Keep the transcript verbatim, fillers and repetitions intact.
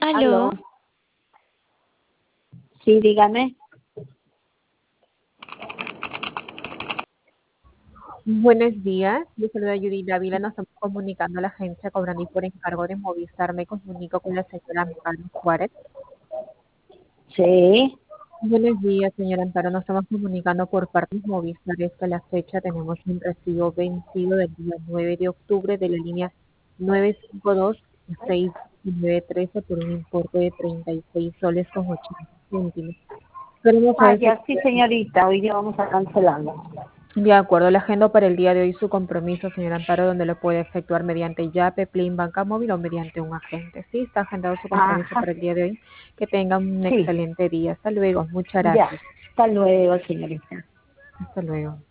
Aló, Aló, sí, dígame. buenos días. Yo saludo a Judy Dávila. Nos estamos comunicando a la agencia cobrando y por encargo de Movistar. Me comunico con la señora Amparo Juárez. Sí, Buenos días, señora Amparo. Nos estamos comunicando por parte de Movistar. Es que a la fecha tenemos un recibo vencido del día nueve de octubre de la línea nueve cinco dos seis nueve trece por un importe de treinta y seis soles con ochenta céntimos. Queremos ah, saber si ya, sí, señorita, hoy día vamos a cancelarlo. de acuerdo, la agenda para el día de hoy su compromiso, señora Amparo, donde lo puede efectuar mediante Yape, Plin, Banca Móvil o mediante un agente. Sí, está agendado su compromiso Ajá, para el día de hoy. Que tenga un sí, excelente día. Hasta luego. Muchas ya. gracias. Hasta luego, señorita. Hasta luego.